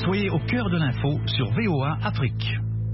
Soyez au cœur de l'info sur VOA Afrique.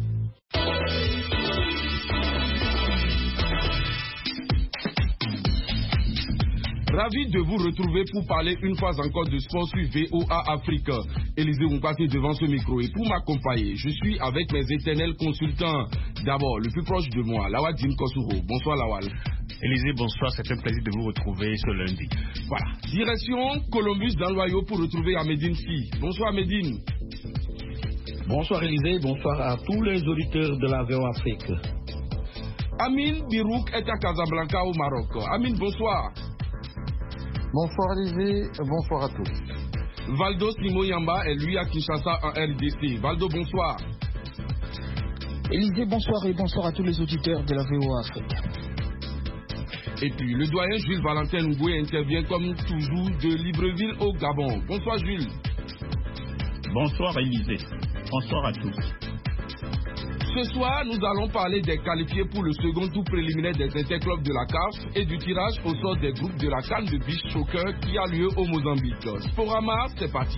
Ravi de vous retrouver pour parler une fois encore de sport sur VOA Afrique. Élisée Oumpati devant ce micro et pour m'accompagner, je suis avec mes éternels consultants. D'abord, le plus proche de moi, Lawal Dim Kosuro. Bonsoir Lawal. Élisée, bonsoir, c'est un plaisir de vous retrouver ce lundi. Voilà. Direction Columbus dans l'Ohio pour retrouver Ahmedine Si. Bonsoir Ahmedine. Bonsoir Élisée, bonsoir à tous les auditeurs de la VOA Afrique. Amine Birouk est à Casablanca au Maroc. Amine, bonsoir. Bonsoir Élisée, bonsoir à tous. Valdo Simo Yamba est lui à Kinshasa en RDC. Valdo, bonsoir. Élisée, bonsoir et bonsoir à tous les auditeurs de la VOA Afrique. Et puis le doyen Jules Valentin Ngoui intervient comme toujours de Libreville au Gabon. Bonsoir Jules. Bonsoir Élisée. Bonsoir à tous. Ce soir, nous allons parler des qualifiés pour le second tour préliminaire des interclubs de la CAF et du tirage au sort des groupes de la CAN de Beach Soccer qui a lieu au Mozambique. Sporama, c'est parti.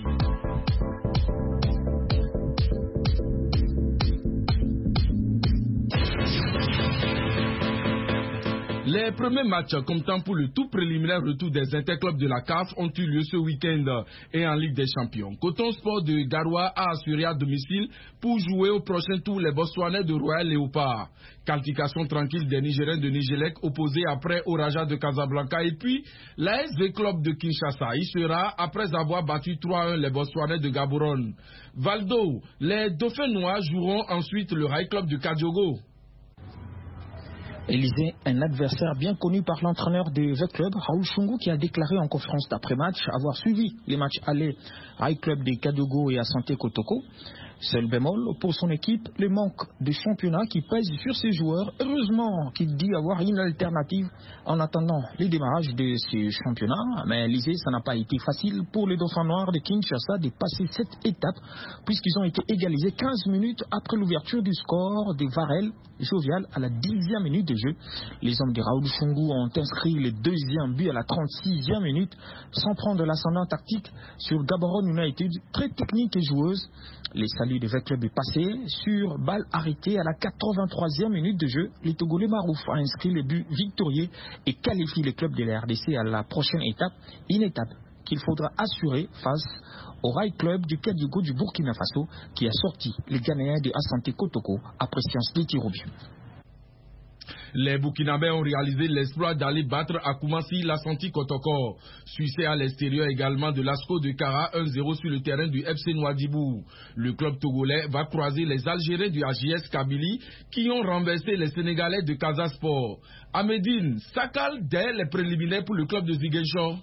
Les premiers matchs comptant pour le tout préliminaire retour des interclubs de la CAF ont eu lieu ce week-end et en Ligue des Champions. Coton Sport de Garoua a assuré à domicile pour jouer au prochain tour les Botswanais de Royal Léopard. Qualification tranquille des Nigériens de Nigelec opposés après au Raja de Casablanca et puis l'ASV Club de Kinshasa y sera après avoir battu 3-1 les Botswanais de Gaborone. Valdo, les Dauphins Noirs joueront ensuite le Rail Club de Kadiogo. Élisée, un adversaire bien connu par l'entraîneur de V Club, Raoul Chungu, qui a déclaré en conférence d'après-match avoir suivi les matchs allés Rail Club de Kadiogo et à Santé Kotoko. Seul bémol pour son équipe, le manque de championnat qui pèse sur ses joueurs. Heureusement qu'il dit avoir une alternative en attendant le démarrage de ce championnat. Mais Élisée, ça n'a pas été facile pour les Dauphins Noirs de Kinshasa de passer cette étape puisqu'ils ont été égalisés 15 minutes après l'ouverture du score de Varel Jovial à la 10e minute de jeu. Les hommes de Raoul Chungu ont inscrit le deuxième but à la 36e minute sans prendre l'ascendant tactique sur Gaborone United, très technique et joueuse. Les saluts de V Club est passé sur balle arrêtée à la 83e minute de jeu. Le Togolais Marouf a inscrit le but victorieux et qualifie le club de la RDC à la prochaine étape, une étape qu'il faudra assurer face au Rail Club du Kadiogo du Burkina Faso qui a sorti les Ghanéens de Asante Kotoko après séance de tir au but. Les Burkinabés ont réalisé l'exploit d'aller battre à Koumassi l'Asante Kotoko. Suissé à l'extérieur également de l'ASCO de Kara 1-0 sur le terrain du FC Nouadhibou. Le club togolais va croiser les Algériens du AJS Kabylie qui ont renversé les Sénégalais de Casasport. Ahmedine, Sakal dès les préliminaires pour le club de Ziguinchor.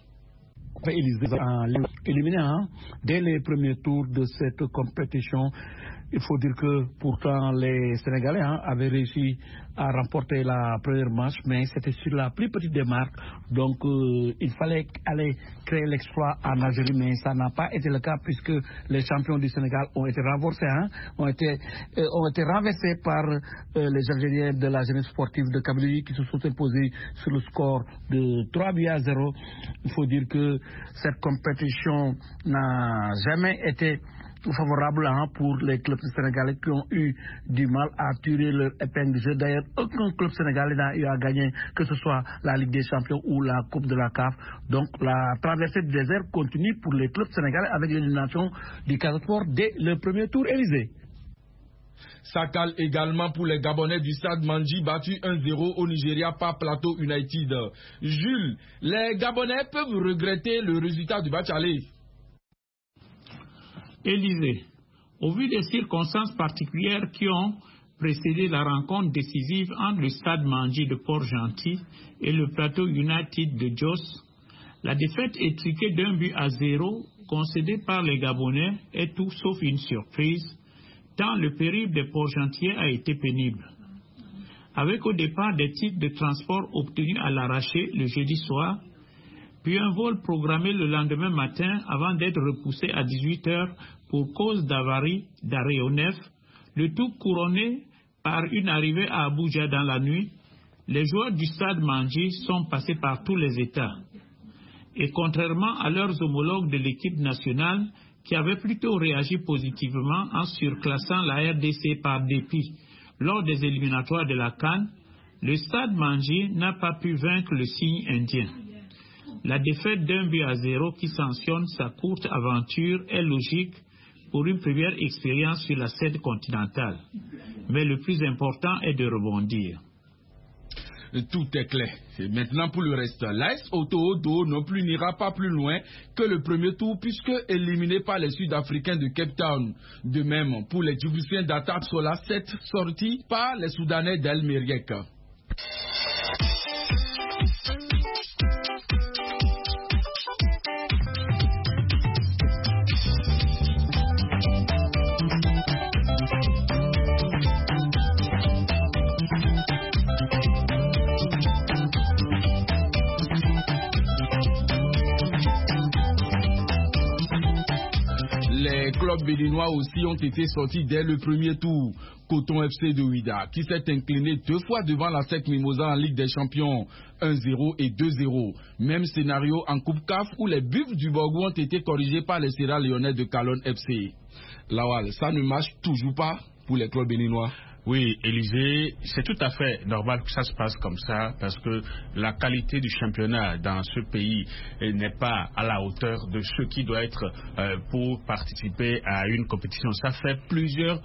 Éliminé dès les premiers tours de cette compétition. Il faut dire que pourtant les Sénégalais avaient réussi à remporter la première manche, mais c'était sur la plus petite des marques. Donc il fallait aller créer l'exploit en Algérie, mais ça n'a pas été le cas puisque les champions du Sénégal ont été renversés, ont été renversés par les Algériens de la jeunesse sportive de Kabylie qui se sont imposés sur le score de 3-0. Il faut dire que cette compétition n'a jamais été favorable pour les clubs sénégalais qui ont eu du mal à tirer leur épingle de jeu. D'ailleurs, aucun club sénégalais n'a eu à gagner, que ce soit la Ligue des Champions ou la Coupe de la CAF. Donc la traversée du désert continue pour les clubs sénégalais avec l'élimination du Casasport dès le premier tour. Élysée. Sakal également pour les Gabonais du Stade Mandji battu 1-0 au Nigeria par Plateau United. Jules, les Gabonais peuvent regretter le résultat du match aller. Élisée, au vu des circonstances particulières qui ont précédé la rencontre décisive entre le Stade Mandji de Port-Gentil et le Plateau United de Jos, la défaite étriquée d'1-0 concédée par les Gabonais est tout sauf une surprise, tant le périple des Port-Gentiliens a été pénible. Avec au départ des titres de transport obtenus à l'arraché le jeudi soir, puis un vol programmé le lendemain matin avant d'être repoussé à 18h pour cause d'avarie d'aéronef, le tout couronné par une arrivée à Abuja dans la nuit. Les joueurs du Stade Mandji sont passés par tous les états. Et contrairement à leurs homologues de l'équipe nationale qui avait plutôt réagi positivement en surclassant la RDC par dépit. Lors des éliminatoires de la CAN, le Stade Manji n'a pas pu vaincre le signe indien. La défaite d'1-0 qui sanctionne sa courte aventure est logique pour une première expérience sur la scène continentale. Mais le plus important est de rebondir. Tout est clair. Et maintenant pour le reste, l'AS Oto-Odo non plus n'ira pas plus loin que le premier tour puisque éliminé par les Sud-Africains de Cape Town. De même pour les Djiboutiens d'Attaque Sola 7 sortis par les Soudanais d'El Meriek. Les clubs béninois aussi ont été sortis dès le premier tour. Coton FC de Ouida, qui s'est incliné 2 fois devant la SEC Mimosa en Ligue des Champions, 1-0 et 2-0. Même scénario en Coupe CAF où les Buffs du Borgou ont été corrigés par les Sierra Lyonnais de Calonne FC. Lawal, ça ne marche toujours pas pour les clubs béninois. Oui, Élisée, c'est tout à fait normal que ça se passe comme ça parce que la qualité du championnat dans ce pays n'est pas à la hauteur de ce qui doit être pour participer à une compétition. Ça fait plusieurs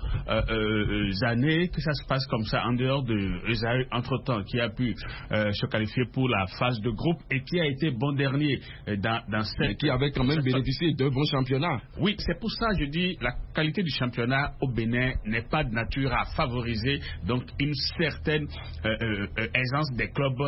années que ça se passe comme ça en dehors de Esaü entre-temps qui a pu se qualifier pour la phase de groupe et qui a été bon dernier dans cette... Qui avait quand même bénéficié d'un bon championnat. Oui, c'est pour ça que je dis la qualité du championnat au Bénin n'est pas de nature à favoriser donc une certaine aisance des clubs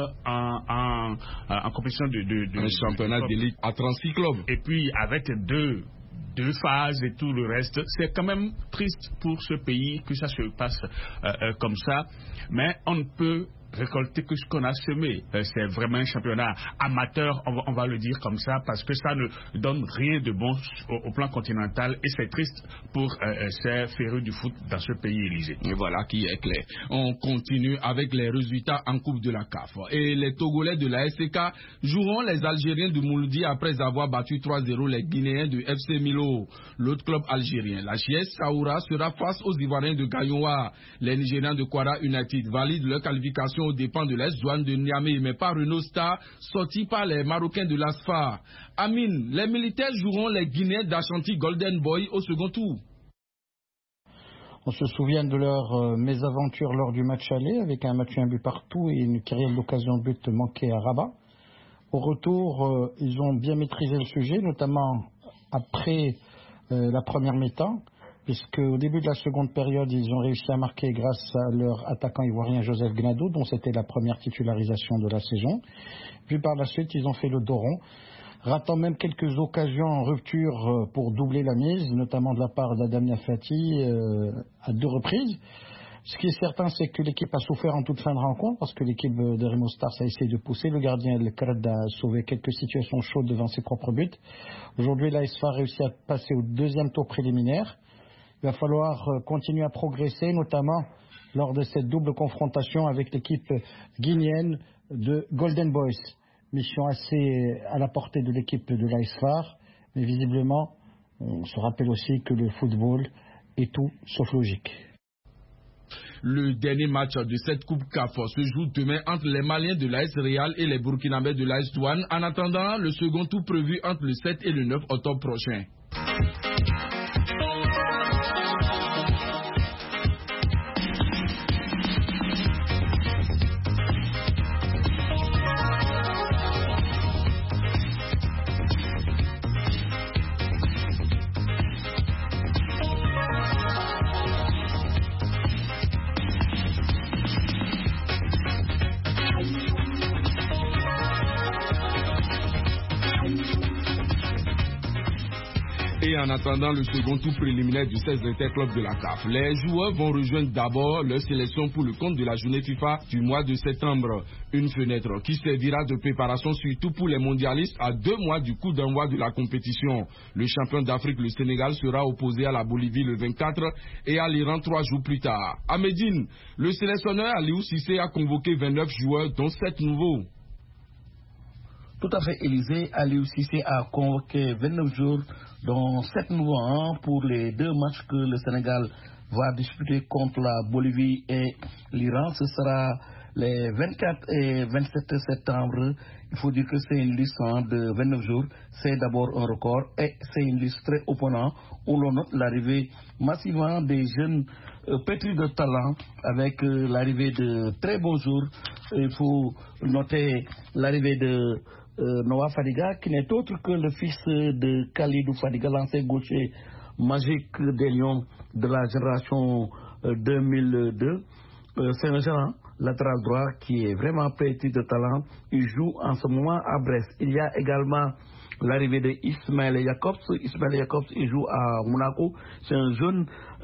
en compétition de un championnat d'élite à 36 clubs. Et puis avec deux phases et tout le reste, c'est quand même triste pour ce pays que ça se passe comme ça, mais on ne peut récolter que ce qu'on a semé. C'est vraiment un championnat amateur, on va le dire comme ça, parce que ça ne donne rien de bon au plan continental et c'est triste pour ces férus du foot dans ce pays, Élysée. Et voilà qui est clair. On continue avec les résultats en Coupe de la CAF. Et les Togolais de la SCK joueront les Algériens de Mouloudi après avoir battu 3-0 les Guinéens de FC Milo. L'autre club algérien, la JS Saoura, sera face aux Ivoiriens de Gagnoa. Les Nigériens de Kwara United valident leur qualification aux dépens de l'Est-Douane de Niamey, mais par Renault Star, sorti par les Marocains de l'ASFA. Amine, les militaires joueront les Guinéens d'Ashanti Golden Boy au second tour. On se souvient de leur mésaventure lors du match aller, avec un match un but partout et une carrière d'occasion de but manquée à Rabat. Au retour, ils ont bien maîtrisé le sujet, notamment après la première mi-temps, puisque au début de la seconde période, ils ont réussi à marquer grâce à leur attaquant ivoirien Joseph Gnado, dont c'était la première titularisation de la saison. Puis par la suite, ils ont fait le dos rond, ratant même quelques occasions en rupture pour doubler la mise, notamment de la part d'Adam Niafati à 2 reprises. Ce qui est certain, c'est que l'équipe a souffert en toute fin de rencontre, parce que l'équipe de Remo Stars a essayé de pousser. Le gardien El Kred a sauvé quelques situations chaudes devant ses propres buts. Aujourd'hui, la SFA a réussi à passer au 2e tour préliminaire. Il va falloir continuer à progresser, notamment lors de cette double confrontation avec l'équipe guinéenne de Golden Boys. Mission assez à la portée de l'équipe de l'ASFAR, mais visiblement, on se rappelle aussi que le football est tout sauf logique. Le dernier match de cette Coupe CAF se joue demain entre les Maliens de l'AS Real et les Burkinabés de l'AS Douane, en attendant le second tour prévu entre le 7 et le 9 octobre prochain. Et en attendant le second tour préliminaire du 16 interclub de la CAF, les joueurs vont rejoindre d'abord leur sélection pour le compte de la journée FIFA du mois de septembre. Une fenêtre qui servira de préparation surtout pour les mondialistes à 2 mois du coup d'envoi de la compétition. Le champion d'Afrique, le Sénégal, sera opposé à la Bolivie le 24 et à l'Iran 3 jours plus tard. À Médine, le sélectionneur Aliou Cissé a convoqué 29 joueurs dont 7 nouveaux. Tout à fait, Élysée. Aliou Cissé a convoqué 29 jours, dont 7 nouveaux ans pour les 2 matchs que le Sénégal va disputer contre la Bolivie et l'Iran. Ce sera les 24 et 27 septembre. Il faut dire que c'est une liste de 29 jours. C'est d'abord un record et c'est une liste très opponente où l'on note l'arrivée massivement des jeunes pétris de talent avec l'arrivée de très beaux jours. Il faut noter l'arrivée de Noah Fadiga, qui n'est autre que le fils de Khalidou Fadiga, l'ancien gaucher magique des Lions de la génération 2002. C'est un jeune latéral droit qui est vraiment pétri de talent. Il joue en ce moment à Brest. Il y a également l'arrivée de Ismaël Jacobs. Ismaël Jacobs, il joue à Monaco. C'est un jeune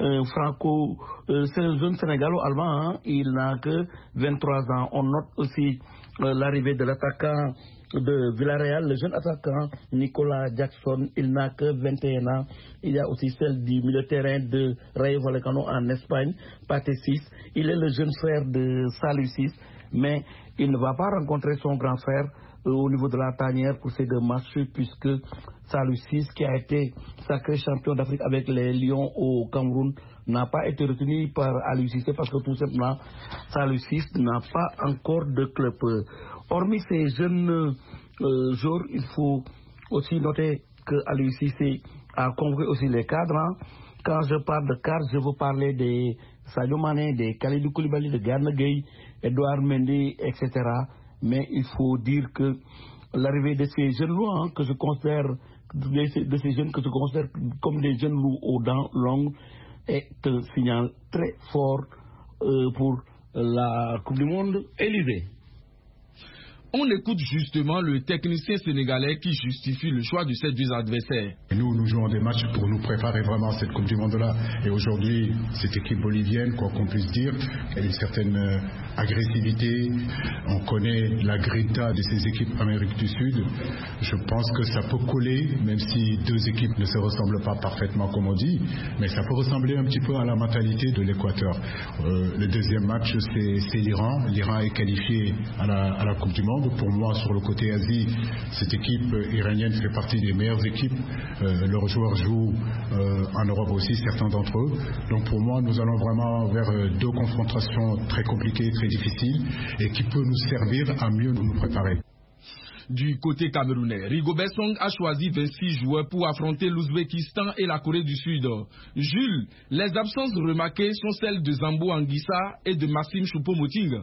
c'est un jeune sénégalo-allemand. Hein. Il n'a que 23 ans. On note aussi l'arrivée de l'attaquant de Villarreal, le jeune attaquant Nicolas Jackson. Il n'a que 21 ans. Il y a aussi celle du milieu de terrain de Rayo Vallecano en Espagne, Pathé 6. Il est le jeune frère de Salou 6, mais il ne va pas rencontrer son grand frère au niveau de la tanière pour ces 2 matchs, puisque Salou 6, qui a été sacré champion d'Afrique avec les Lions au Cameroun, n'a pas été retenu par Aliou Cissé parce que tout simplement Salou 6 n'a pas encore de club. Hormis ces jeunes joueurs, il faut aussi noter que Aliou Cissé a convoqué aussi les cadres. Hein. Quand je parle de cadres, je veux parler des Sadio Mané, des Kalidou Koulibaly, de Gana Gueye, Edouard Mendy, etc. Mais il faut dire que l'arrivée de ces jeunes-là, hein, que je considère de ces jeunes que je considère comme des jeunes loups aux dents longues, est un signal très fort pour la Coupe du Monde. Élysée. On écoute justement le technicien sénégalais qui justifie le choix de ces 2 adversaires. Nous jouons des matchs pour nous préparer vraiment à cette Coupe du Monde-là. Et aujourd'hui, cette équipe bolivienne, quoi qu'on puisse dire, elle a une certaine agressivité. On connaît la grinta de ces équipes Amérique du Sud. Je pense que ça peut coller, même si 2 équipes ne se ressemblent pas parfaitement comme on dit, mais ça peut ressembler un petit peu à la mentalité de l'Équateur. Le deuxième match, c'est l'Iran. L'Iran est qualifié à la Coupe du Monde. Pour moi, sur le côté Asie, cette équipe iranienne fait partie des meilleures équipes. Leurs joueurs jouent en Europe aussi, certains d'entre eux. Donc pour moi, nous allons vraiment vers 2 confrontations très compliquées, très difficiles, et qui peuvent nous servir à mieux nous préparer. Du côté camerounais, Rigobert Song a choisi 26 joueurs pour affronter l'Ouzbékistan et la Corée du Sud. Jules, les absences remarquées sont celles de Zambo Anguissa et de Massim Choupo-Moting.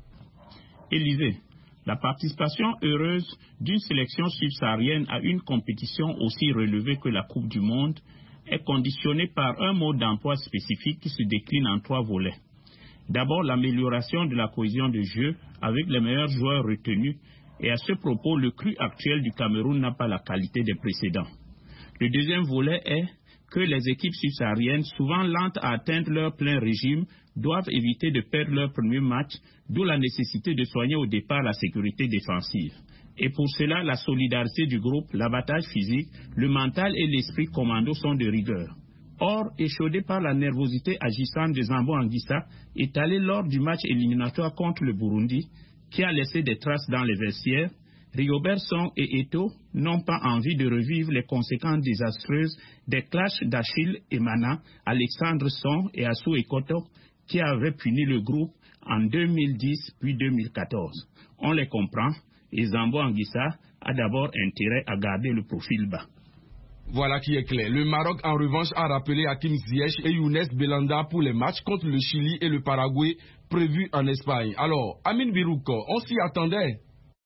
Élysée. La participation heureuse d'une sélection subsaharienne à une compétition aussi relevée que la Coupe du Monde est conditionnée par un mode d'emploi spécifique qui se décline en 3 volets. D'abord, l'amélioration de la cohésion de jeu avec les meilleurs joueurs retenus, et à ce propos, le cru actuel du Cameroun n'a pas la qualité des précédents. Le deuxième volet est que les équipes subsahariennes, souvent lentes à atteindre leur plein régime, doivent éviter de perdre leur premier match, d'où la nécessité de soigner au départ la sécurité défensive. Et pour cela, la solidarité du groupe, l'abattage physique, le mental et l'esprit commando sont de rigueur. Or, échaudé par la nervosité agissante de Zambo Anguissa, étalée lors du match éliminatoire contre le Burundi, qui a laissé des traces dans les vestiaires, Rigobert Song et Eto'o n'ont pas envie de revivre les conséquences désastreuses des clashs d'Achille et Mana, Alexandre Song et Assou Ekoto, qui avaient puni le groupe en 2010 puis 2014. On les comprend et Zambo Anguissa a d'abord intérêt à garder le profil bas. Voilà qui est clair. Le Maroc, en revanche, a rappelé Hakim Ziyech et Younes Belanda pour les matchs contre le Chili et le Paraguay prévus en Espagne. Alors, Amine Birouk, on s'y attendait.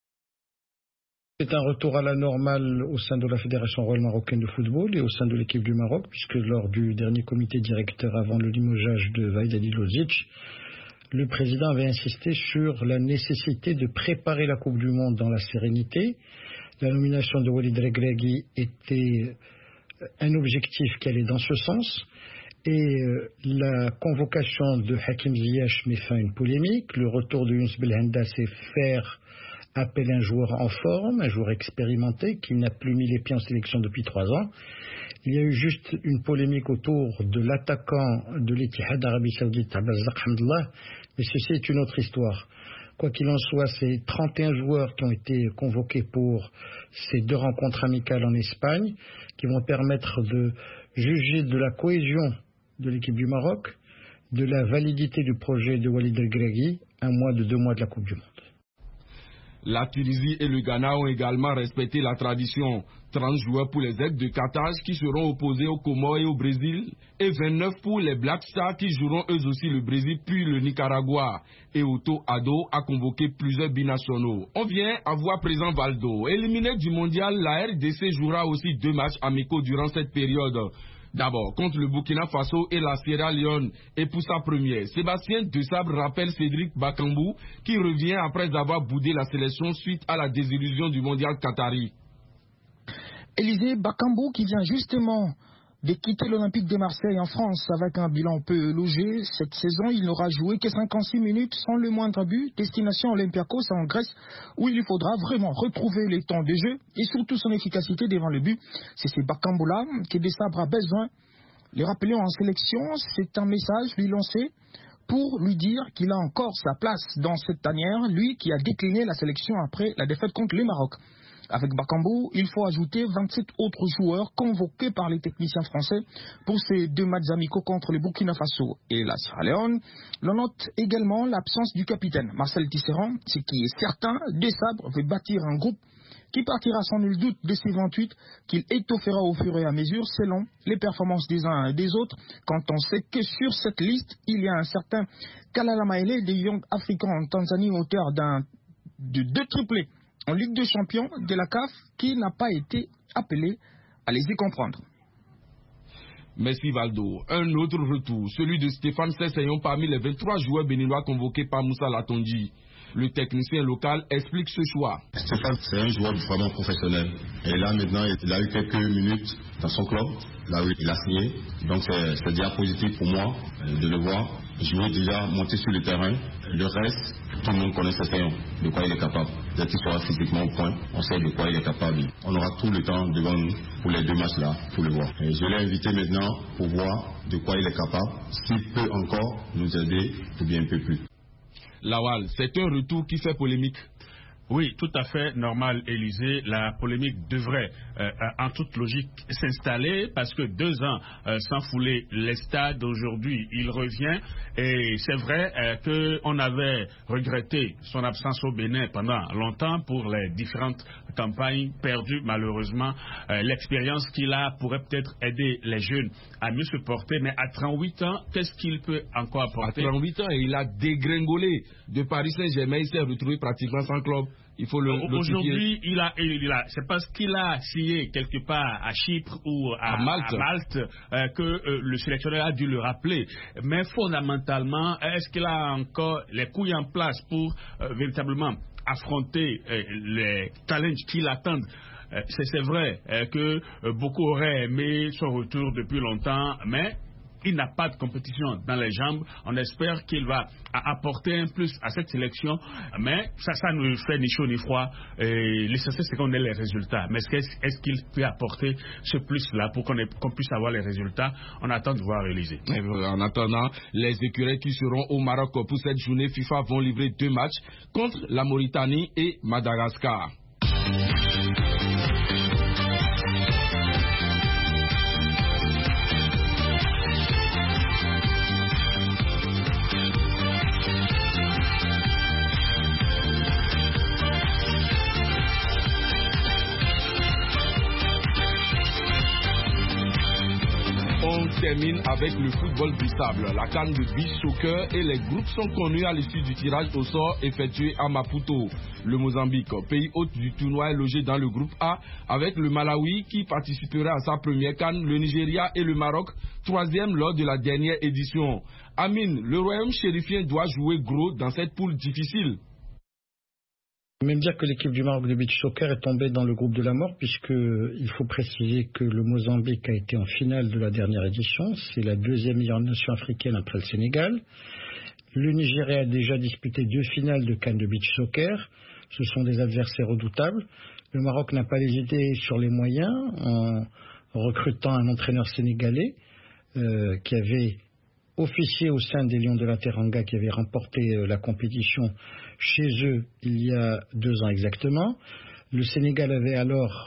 C'est un retour à la normale au sein de la Fédération royale marocaine de football et au sein de l'équipe du Maroc, puisque lors du dernier comité directeur avant le limogeage de Vahid Halilovic, le président avait insisté sur la nécessité de préparer la Coupe du Monde dans la sérénité. La nomination de Walid Regragui était un objectif qui allait dans ce sens. Et la convocation de Hakim Ziyech met fin à une polémique. Le retour de Younes Belhanda, c'est faire appel à un joueur en forme, un joueur expérimenté qui n'a plus mis les pieds en sélection depuis 3 ans. Il y a eu juste une polémique autour de l'attaquant de l'Ittihad d'Arabie Saoudite, Abdelrazak Hamdallah, mais ceci est une autre histoire. Quoi qu'il en soit, c'est 31 joueurs qui ont été convoqués pour ces 2 rencontres amicales en Espagne, qui vont permettre de juger de la cohésion de l'équipe du Maroc, de la validité du projet de Walid El Greghi, 2 mois de la Coupe du Monde. La Tunisie et le Ghana ont également respecté la tradition. 30 joueurs pour les aides de Carthage qui seront opposés aux Comores et au Brésil et 29 pour les Black Stars qui joueront eux aussi le Brésil puis le Nicaragua. Et Otto Addo a convoqué plusieurs binationaux. On vient à voir présent Valdo. Éliminé du mondial, la RDC jouera aussi 2 matchs amicaux durant cette période. D'abord, contre le Burkina Faso et la Sierra Leone. Et pour sa première, Sébastien Desabre rappelle Cédric Bakambu qui revient après avoir boudé la sélection suite à la désillusion du mondial qatari. Élisée Bakambu qui vient justement de quitter l'Olympique de Marseille en France avec un bilan peu élogieux. Cette saison, il n'aura joué que 56 minutes sans le moindre but. Destination Olympiakos en Grèce où il lui faudra vraiment retrouver les temps de jeu et surtout son efficacité devant le but. C'est ce Bakambu-là que Desabre a besoin. Le rappeler en sélection, c'est un message lui lancé pour lui dire qu'il a encore sa place dans cette tanière, lui qui a décliné la sélection après la défaite contre le Maroc. Avec Bakambu, il faut ajouter 27 autres joueurs convoqués par les techniciens français pour ces 2 matchs amicaux contre le Burkina Faso et la Sierra Leone. L'on note également l'absence du capitaine Marcel Tisserand, ce qui est certain. Desabre veut bâtir un groupe qui partira sans nul doute de ces 28 qu'il étoffera au fur et à mesure selon les performances des uns et des autres, quand on sait que sur cette liste, il y a un certain Kalala Maele des Young Africans en Tanzanie, auteur de 2 triplés en Ligue des Champions de la CAF, qui n'a pas été appelé à les y comprendre. Merci Valdo. Un autre retour, celui de Stéphane Sessegnon parmi les 23 joueurs béninois convoqués par Moussa Latondi. Le technicien local explique ce choix. Stéphane, c'est un joueur vraiment professionnel. Et là, maintenant, il a eu quelques minutes dans son club, là où il a signé. Donc, c'est déjà positif pour moi de le voir jouer déjà, monter sur le terrain. Le reste, tout le monde connaît Sessegnon, de quoi il est capable. Dès qu'il sera physiquement au point, on sait de quoi il est capable. On aura tout le temps devant nous pour les 2 matchs-là, pour le voir. Et je l'ai invité maintenant pour voir de quoi il est capable, s'il peut encore nous aider ou bien un peu plus. Lawal, c'est un retour qui fait polémique. Oui, tout à fait normal, Élisée. La polémique devrait, en toute logique, s'installer parce que 2 ans sans fouler les stades, aujourd'hui, il revient. Et c'est vrai qu'on avait regretté son absence au Bénin pendant longtemps pour les différentes campagnes perdues. Malheureusement, l'expérience qu'il a pourrait peut-être aider les jeunes à mieux se porter. Mais à 38 ans, qu'est-ce qu'il peut encore apporter? À 38 ans, il a dégringolé de Paris Saint-Germain. Il s'est retrouvé pratiquement sans club. Il faut aujourd'hui, c'est parce qu'il a signé quelque part à Chypre ou à Malte que le sélectionneur a dû le rappeler. Mais fondamentalement, est-ce qu'il a encore les couilles en place pour véritablement affronter les challenges qui l'attendent? C'est vrai que beaucoup auraient aimé son retour depuis longtemps, mais il n'a pas de compétition dans les jambes. On espère qu'il va apporter un plus à cette sélection, mais ça ne fait ni chaud ni froid. L'essentiel, c'est qu'on ait les résultats. Mais est-ce qu'il peut apporter ce plus-là pour qu'on puisse avoir les résultats? On attend de voir Élysée. En attendant, les écureuils qui seront au Maroc pour cette journée FIFA vont livrer 2 matchs contre la Mauritanie et Madagascar. On termine avec le football du sable, la CAN de beach soccer et les groupes sont connus à l'issue du tirage au sort effectué à Maputo. Le Mozambique, pays hôte du tournoi, est logé dans le groupe A avec le Malawi qui participera à sa première CAN, le Nigeria et le Maroc, 3e lors de la dernière édition. Amine, le royaume chérifien doit jouer gros dans cette poule difficile. Même dire que l'équipe du Maroc de beach soccer est tombée dans le groupe de la mort, puisqu'il faut préciser que le Mozambique a été en finale de la dernière édition. C'est la 2e meilleure nation africaine après le Sénégal. Le Nigeria a déjà disputé 2 finales de CAN de beach soccer. Ce sont des adversaires redoutables. Le Maroc n'a pas hésité sur les moyens en recrutant un entraîneur sénégalais qui avait officier au sein des Lions de la Teranga qui avaient remporté la compétition chez eux il y a 2 ans exactement. Le Sénégal avait alors